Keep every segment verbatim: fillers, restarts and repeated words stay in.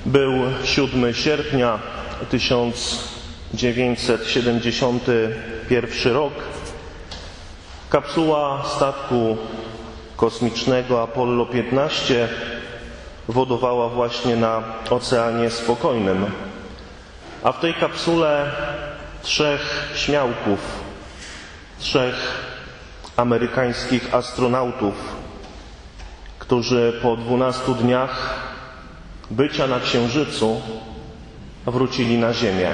Był siódmego sierpnia tysiąc dziewięćset siedemdziesiąty pierwszy rok. Kapsuła statku kosmicznego Apollo piętnaście wodowała właśnie na Oceanie Spokojnym. A w tej kapsule trzech śmiałków, trzech amerykańskich astronautów, którzy po dwunastu dniach bycia na Księżycu wrócili na Ziemię.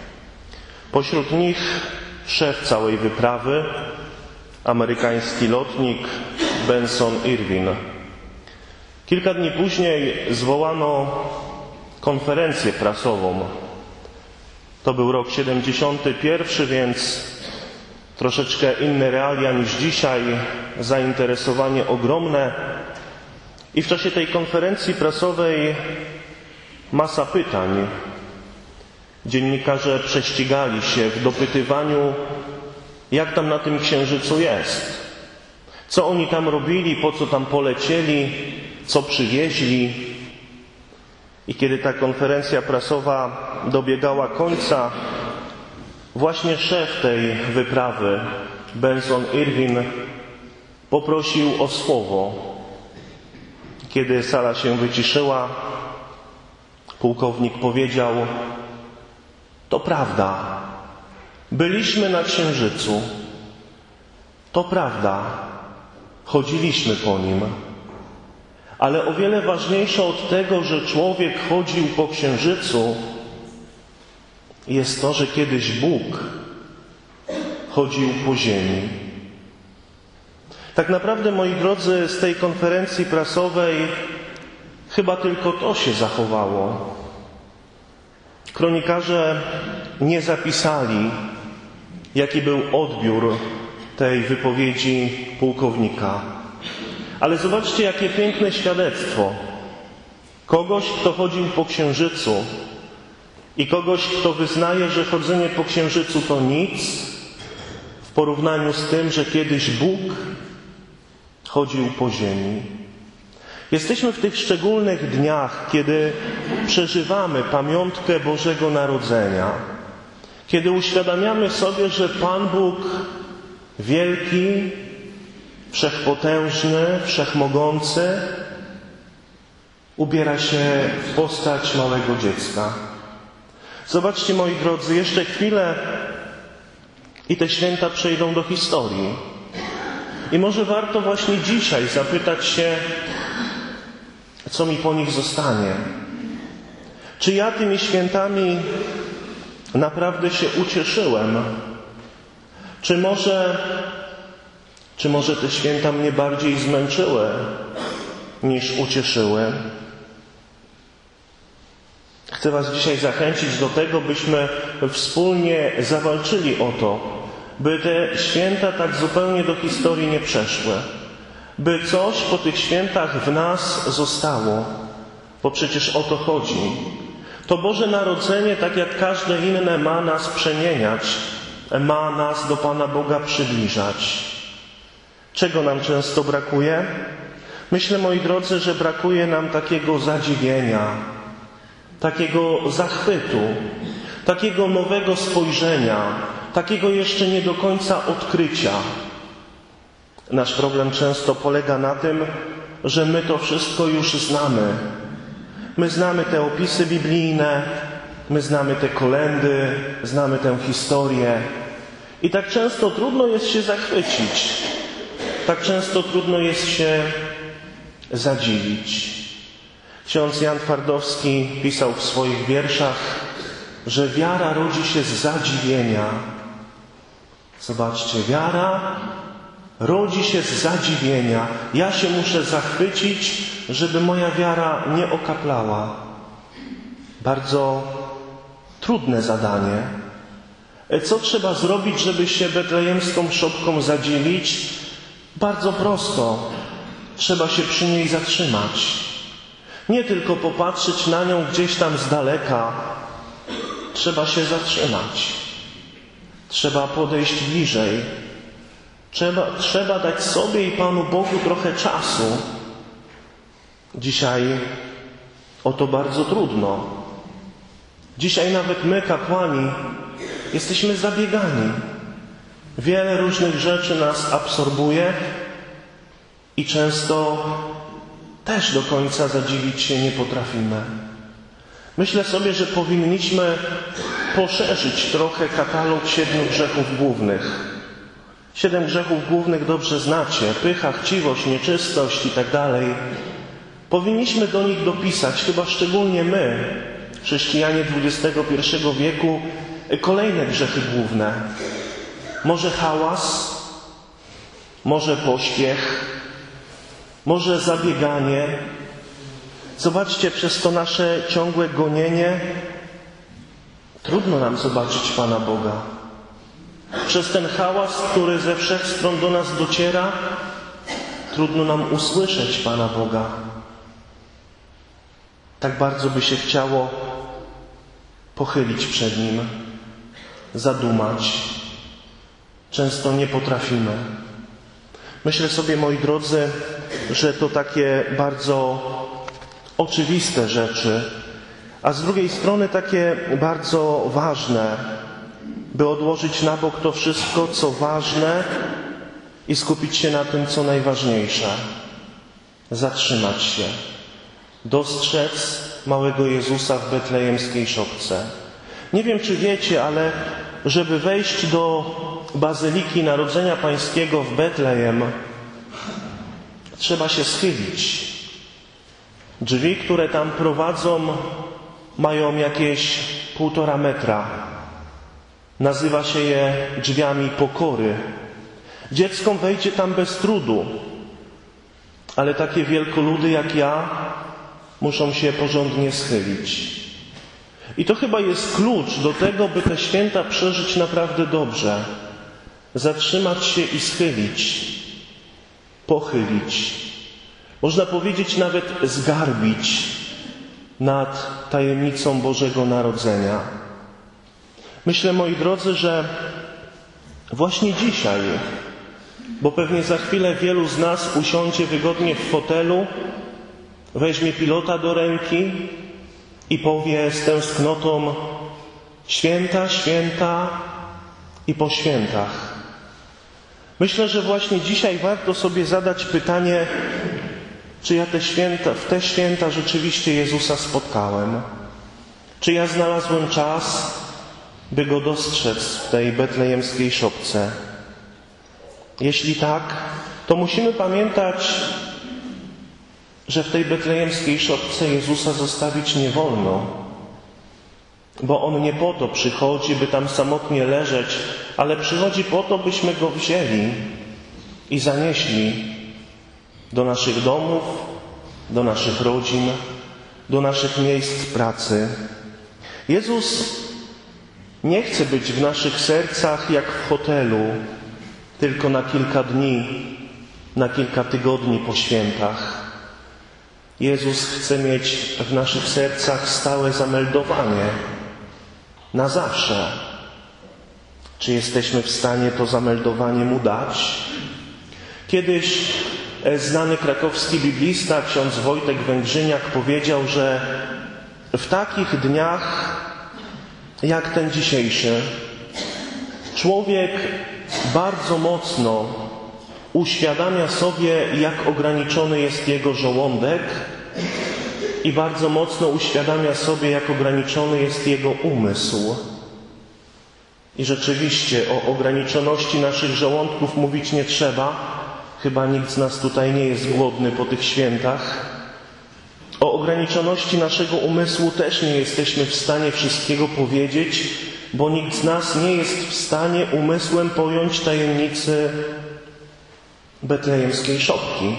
Pośród nich szef całej wyprawy, amerykański lotnik Benson Irwin. Kilka dni później zwołano konferencję prasową. To był rok siedemdziesiąty pierwszy, więc troszeczkę inne realia niż dzisiaj, zainteresowanie ogromne. I w czasie tej konferencji prasowej masa pytań. Dziennikarze prześcigali się w dopytywaniu, jak tam na tym Księżycu jest, co oni tam robili, po co tam polecieli, co przywieźli. I kiedy ta konferencja prasowa dobiegała końca, właśnie szef tej wyprawy, Benson Irwin, poprosił o słowo. Kiedy sala się wyciszyła, pułkownik powiedział: to prawda, byliśmy na Księżycu, to prawda, chodziliśmy po nim, ale o wiele ważniejsze od tego, że człowiek chodził po Księżycu, jest to, że kiedyś Bóg chodził po ziemi. Tak naprawdę, moi drodzy, z tej konferencji prasowej chyba tylko to się zachowało. Kronikarze nie zapisali, jaki był odbiór tej wypowiedzi pułkownika. Ale zobaczcie, jakie piękne świadectwo kogoś, kto chodził po Księżycu i kogoś, kto wyznaje, że chodzenie po Księżycu to nic w porównaniu z tym, że kiedyś Bóg chodził po ziemi. Jesteśmy w tych szczególnych dniach, kiedy przeżywamy pamiątkę Bożego Narodzenia, kiedy uświadamiamy sobie, że Pan Bóg wielki, wszechpotężny, wszechmogący ubiera się w postać małego dziecka. Zobaczcie, moi drodzy, jeszcze chwilę i te święta przejdą do historii. I może warto właśnie dzisiaj zapytać się, co mi po nich zostanie. Czy ja tymi świętami naprawdę się ucieszyłem? Czy może, czy może te święta mnie bardziej zmęczyły niż ucieszyły? Chcę Was dzisiaj zachęcić do tego, byśmy wspólnie zawalczyli o to, by te święta tak zupełnie do historii nie przeszły. By coś po tych świętach w nas zostało. Bo przecież o to chodzi. To Boże Narodzenie, tak jak każde inne, ma nas przemieniać. Ma nas do Pana Boga przybliżać. Czego nam często brakuje? Myślę, moi drodzy, że brakuje nam takiego zadziwienia, takiego zachwytu, takiego nowego spojrzenia, takiego jeszcze nie do końca odkrycia. Nasz problem często polega na tym, że my to wszystko już znamy. My znamy te opisy biblijne, my znamy te kolędy, znamy tę historię. I tak często trudno jest się zachwycić. Tak często trudno jest się zadziwić. Ksiądz Jan Twardowski pisał w swoich wierszach, że wiara rodzi się z zadziwienia. Zobaczcie, wiara rodzi się z zadziwienia. Ja się muszę zachwycić, żeby moja wiara nie okaplała. Bardzo trudne zadanie. Co trzeba zrobić, żeby się betlejemską szopką zadziwić? Bardzo prosto. Trzeba się przy niej zatrzymać. Nie tylko popatrzeć na nią gdzieś tam z daleka. Trzeba się zatrzymać. Trzeba podejść bliżej. Trzeba, trzeba dać sobie i Panu Bogu trochę czasu. Dzisiaj o to bardzo trudno. Dzisiaj nawet my, kapłani, jesteśmy zabiegani. Wiele różnych rzeczy nas absorbuje i często też do końca zadziwić się nie potrafimy. Myślę sobie, że powinniśmy poszerzyć trochę katalog siedmiu grzechów głównych. Siedem grzechów głównych dobrze znacie. Pycha, chciwość, nieczystość i tak dalej. Powinniśmy do nich dopisać, chyba szczególnie my, chrześcijanie dwudziestego pierwszego wieku, kolejne grzechy główne. Może hałas, może pośpiech, może zabieganie. Zobaczcie, przez to nasze ciągłe gonienie trudno nam zobaczyć Pana Boga. Przez ten hałas, który ze wszech stron do nas dociera, trudno nam usłyszeć Pana Boga. Tak bardzo by się chciało pochylić przed Nim, zadumać. Często nie potrafimy. Myślę sobie, moi drodzy, że to takie bardzo oczywiste rzeczy, a z drugiej strony takie bardzo ważne, by odłożyć na bok to wszystko, co ważne i skupić się na tym, co najważniejsze. Zatrzymać się. Dostrzec małego Jezusa w betlejemskiej szopce. Nie wiem, czy wiecie, ale żeby wejść do Bazyliki Narodzenia Pańskiego w Betlejem, trzeba się schylić. Drzwi, które tam prowadzą, mają jakieś półtora metra. Nazywa się je drzwiami pokory. Dziecko wejdzie tam bez trudu, ale takie wielkoludy jak ja muszą się porządnie schylić. I to chyba jest klucz do tego, by te święta przeżyć naprawdę dobrze. Zatrzymać się i schylić, pochylić. Można powiedzieć nawet zgarbić nad tajemnicą Bożego Narodzenia. Myślę, moi drodzy, że właśnie dzisiaj, bo pewnie za chwilę wielu z nas usiądzie wygodnie w fotelu, weźmie pilota do ręki i powie z tęsknotą: święta, święta i po świętach. Myślę, że właśnie dzisiaj warto sobie zadać pytanie, czy ja te święta, w te święta rzeczywiście Jezusa spotkałem? Czy ja znalazłem czas, by Go dostrzec w tej betlejemskiej szopce? Jeśli tak, to musimy pamiętać, że w tej betlejemskiej szopce Jezusa zostawić nie wolno, bo On nie po to przychodzi, by tam samotnie leżeć, ale przychodzi po to, byśmy Go wzięli i zanieśli do naszych domów, do naszych rodzin, do naszych miejsc pracy. Jezus nie chce być w naszych sercach jak w hotelu, tylko na kilka dni, na kilka tygodni po świętach. Jezus chce mieć w naszych sercach stałe zameldowanie, na zawsze. Czy jesteśmy w stanie to zameldowanie Mu dać? Kiedyś znany krakowski biblista, ksiądz Wojtek Węgrzyniak, powiedział, że w takich dniach jak ten dzisiejszy człowiek bardzo mocno uświadamia sobie, jak ograniczony jest jego żołądek i bardzo mocno uświadamia sobie, jak ograniczony jest jego umysł. I rzeczywiście o ograniczoności naszych żołądków mówić nie trzeba. Chyba nikt z nas tutaj nie jest głodny po tych świętach. O ograniczoności naszego umysłu też nie jesteśmy w stanie wszystkiego powiedzieć, bo nikt z nas nie jest w stanie umysłem pojąć tajemnicy betlejemskiej szopki.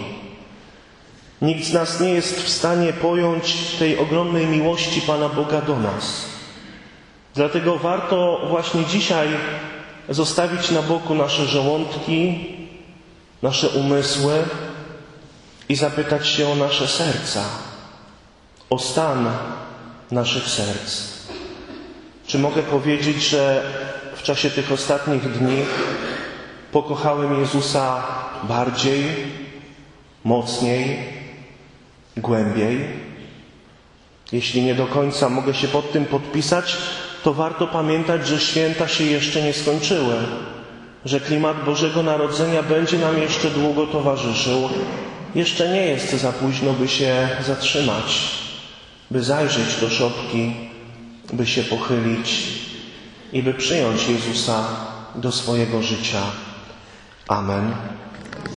Nikt z nas nie jest w stanie pojąć tej ogromnej miłości Pana Boga do nas. Dlatego warto właśnie dzisiaj zostawić na boku nasze żołądki, nasze umysły i zapytać się o nasze serca, o stan naszych serc. Czy mogę powiedzieć, że w czasie tych ostatnich dni pokochałem Jezusa bardziej, mocniej, głębiej? Jeśli nie do końca mogę się pod tym podpisać, to warto pamiętać, że święta się jeszcze nie skończyły, że klimat Bożego Narodzenia będzie nam jeszcze długo towarzyszył. Jeszcze nie jest za późno, by się zatrzymać, by zajrzeć do szopki, by się pochylić i by przyjąć Jezusa do swojego życia. Amen.